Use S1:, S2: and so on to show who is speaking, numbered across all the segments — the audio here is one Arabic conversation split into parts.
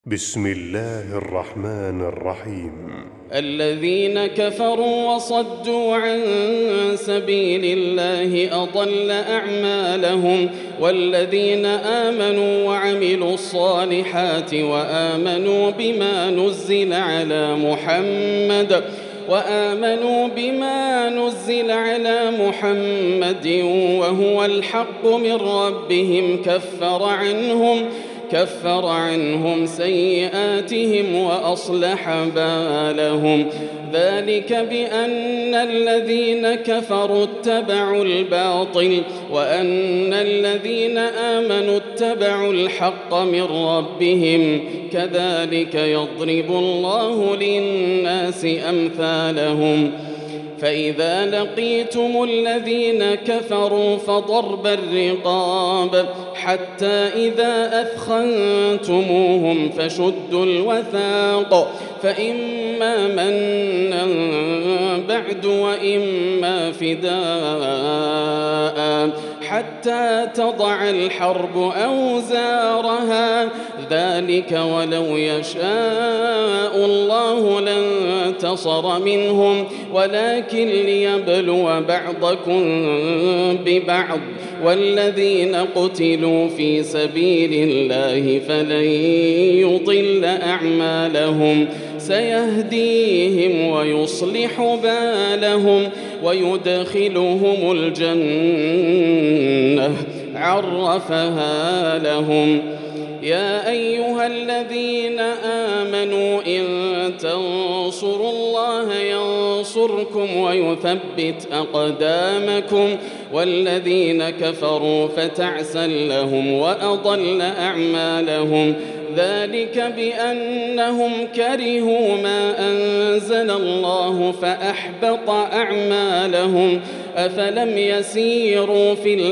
S1: بسم الله الرحمن الرحيم.
S2: الذين كفروا وصدوا عن سبيل الله أضل أعمالهم، والذين آمنوا وعملوا الصالحات وآمنوا بما نزل على محمد وهو الحق من ربهم كفر عنهم سيئاتهم وأصلح بالهم. ذلك بأن الذين كفروا اتبعوا الباطل وأن الذين آمنوا اتبعوا الحق من ربهم، كذلك يضرب الله للناس أمثالهم. فإذا لقيتم الذين كفروا فضرب الرقاب حتى إذا أثخنتموهم فشدوا الوثاق، فإما منا بعد وإما فداء حتى تضع الحرب أوزارها، ذلك ولو يشاء الله لانتصر منهم ولكن ليبلو بعضكم ببعض، والذين قتلوا في سبيل الله فلن يضل أعمالهم، سيهديهم ويصلح بالهم ويدخلهم الجنة عرفها لهم. يا أيها الذين آمنوا إن تنصروا الله ينصركم ويثبت أقدامكم، والذين كفروا فتعسا لهم وأضل أعمالهم. ذلك بأنهم كرهوا ما أنزل الله فأحبط أعمالهم. أفلم يسيروا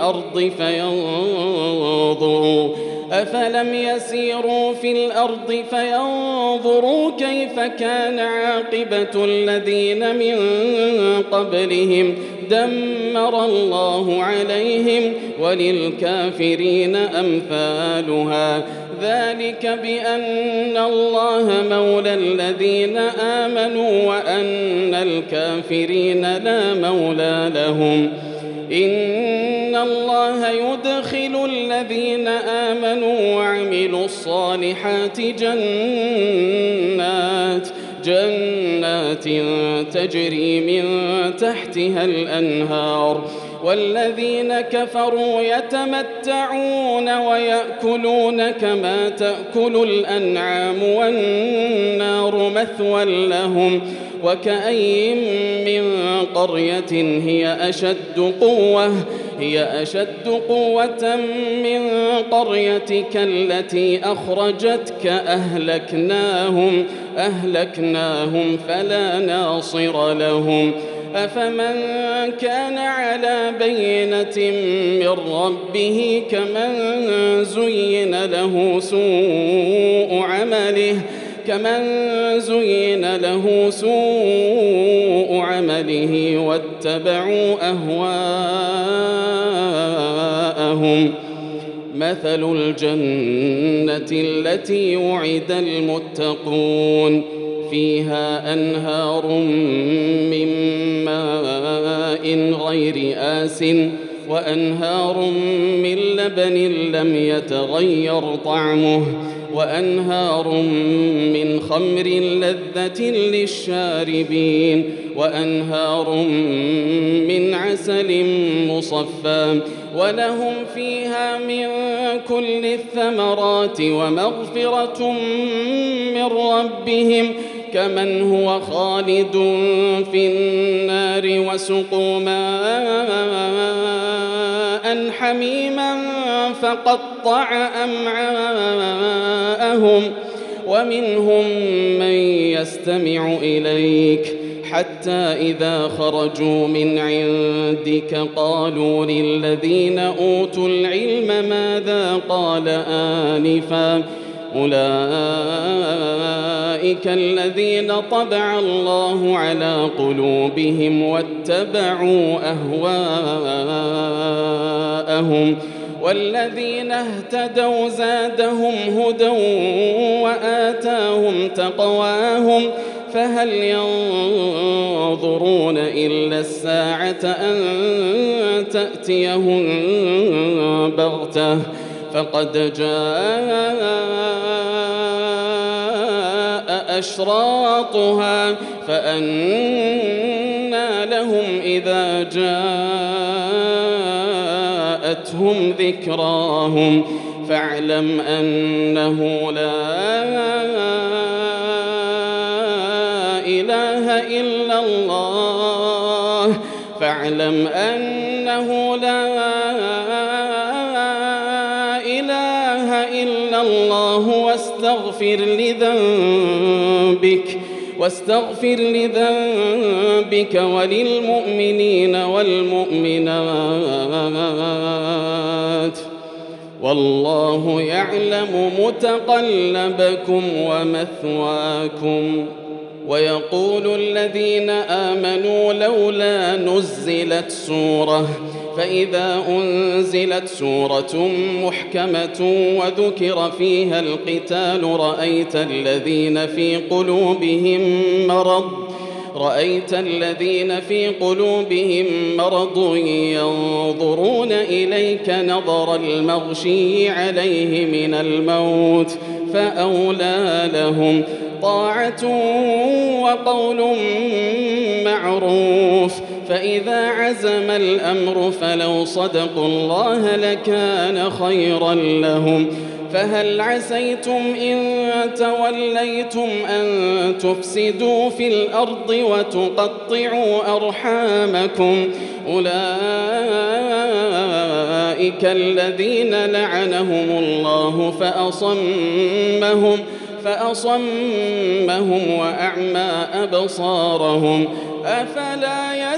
S2: في الأرض فينظروا كيف كان عاقبة الذين من قبلهم، دمر الله عليهم وللكافرين أمثالها. ذلك بأن الله مولى الذين آمنوا وأن الكافرين لا مولى لهم. إن الله يدخل الذين آمنوا وعملوا الصالحات جنات تجري من تحتها الأنهار، والذين كفروا يتمتعون ويأكلون كما تأكل الأنعام والنار مثوى لهم. وكأين من قرية هي أشد قوة من قريتك التي أخرجتك أهلكناهم فلا ناصر لهم. أفمن كان على بينة من ربه كمن زين له سوء عمله واتبعوا أهواءهم. مثل الجنة التي وعد المتقون فيها أنهار من ماء غير آسٍ وأنهار من لبن لم يتغير طعمه وأنهار من خمر لذة للشاربين وأنهار من عسل مصفى، ولهم فيها من كل الثمرات ومغفرة من ربهم كمن هو خالد في النار وسقوا ماء حميما فقطع أمعاءهم. ومنهم من يستمع إليك حتى إذا خرجوا من عندك قالوا للذين أوتوا العلم ماذا قال آنفا، أولئك الذين طبع الله على قلوبهم واتبعوا أهواءهم، والذين اهتدوا زادهم هدى وآتاهم تقواهم فهل ينظرون إلا الساعة أن تأتيهم بغتة فقد جاء أشراطها فأنى لهم إذا جاءتهم ذكراهم فاعلم أنه لا إله إلا الله فاعلم أنه لا إله إلا الله واستغفر لذنبك وللمؤمنين والمؤمنات والله يعلم متقلبكم ومثواكم. ويقول الذين آمنوا لولا نزلت سورة فإذا أنزلت سورة محكمة وذكر فيها القتال رأيت الذين في قلوبهم مرض ينظرون إليك نظر المغشي عليه من الموت فأولى لهم طاعة وقول معروف فإذا عزم الأمر فلو صدقوا الله لكان خيرا لهم فهل عسيتم إن توليتم أن تفسدوا في الأرض وتقطعوا أرحامكم أولئك الذين لعنهم الله فأصمهم وأعمى أبصارهم أفلا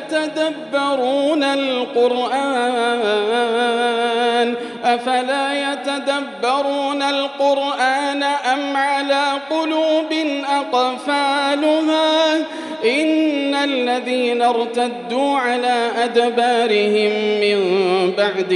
S2: يتدبرون القرآن أم على قلوب أقفالها إن الذين ارتدوا على أدبارهم من بعد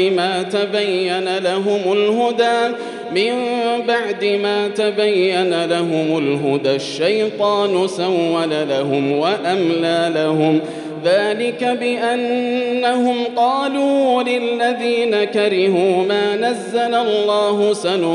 S2: ما تبين لهم الهدى الشيطان سول لهم وأملى لهم ذلك بأنهم قالوا للذين كرهوا ما نزل الله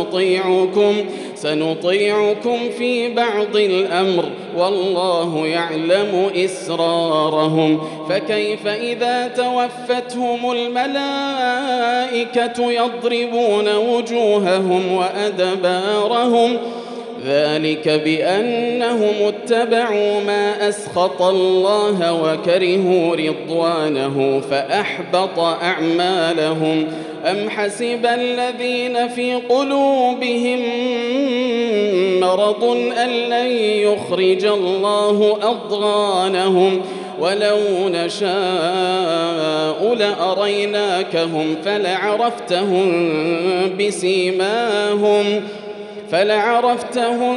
S2: سنطيعكم في بعض الأمر والله يعلم إسرارهم فكيف إذا توفتهم الملائكة يضربون وجوههم وأدبارهم ذلك بأنهم اتبعوا ما أسخط الله وكرهوا رضوانه فأحبط أعمالهم أم حسب الذين في قلوبهم مرض أن لن يخرج الله أضغانهم ولو نشاء لأريناكهم فلعرفتهم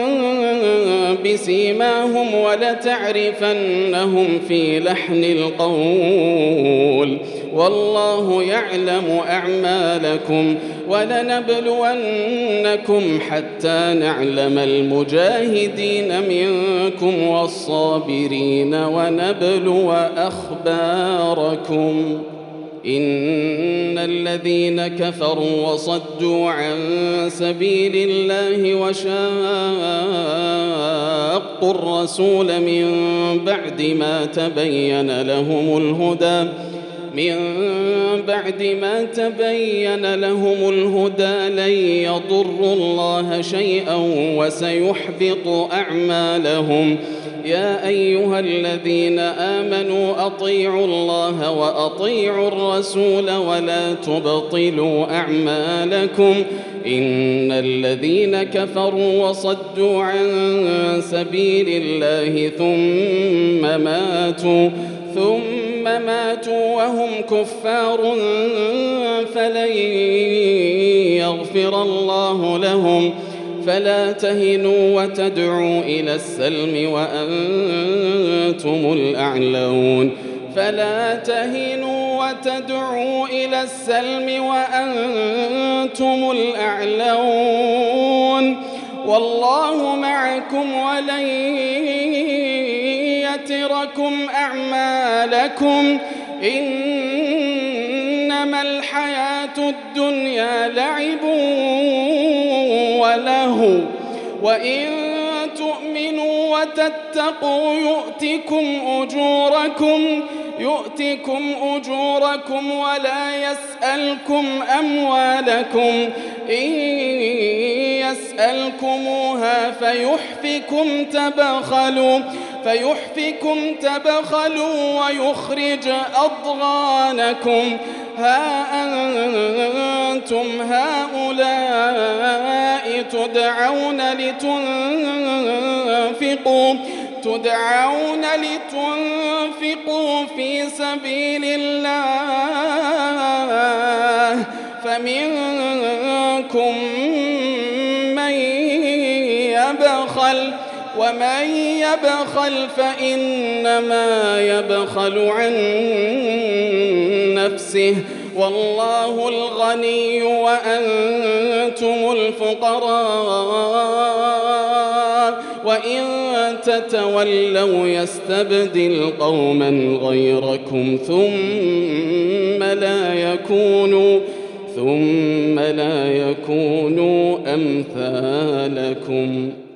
S2: بسيماهم ولتعرفنهم في لحن القول والله يعلم أعمالكم ولنبلونكم حتى نعلم المجاهدين منكم والصابرين ونبلو أخباركم إن الذين كفروا وصدوا عن سبيل الله وشاقوا الرسول من بعد ما تبين لهم الهدى لن يضروا الله شيئا وسيحبط أعمالهم يا أيها الذين آمنوا أطيعوا الله وأطيعوا الرسول ولا تبطلوا أعمالكم إن الذين كفروا وصدوا عن سبيل الله ثم ماتوا وهم كفار فلن يغفر الله لهم فلا تهنوا وتدعوا إلى السلم وأنتم الأعلون والله معكم ولن يتركم أعمالكم إنما الحياة الدنيا لعب ولهو وإن تؤمنوا وتتقوا يؤتكم أجوركم ولا يسألكم أموالكم إن يسألكموها فيحفكم تبخلوا ويخرج أضغانكم ها أنتم هؤلاء تدعون لتنفقوا في سبيل الله فمنكم من يبخل ومن يبخل فإنما يبخل عن نفسه والله الغني وأنتم الفقراء وإن تتولوا يستبدل قوما غيركم ثم لا يكونوا أمثالكم.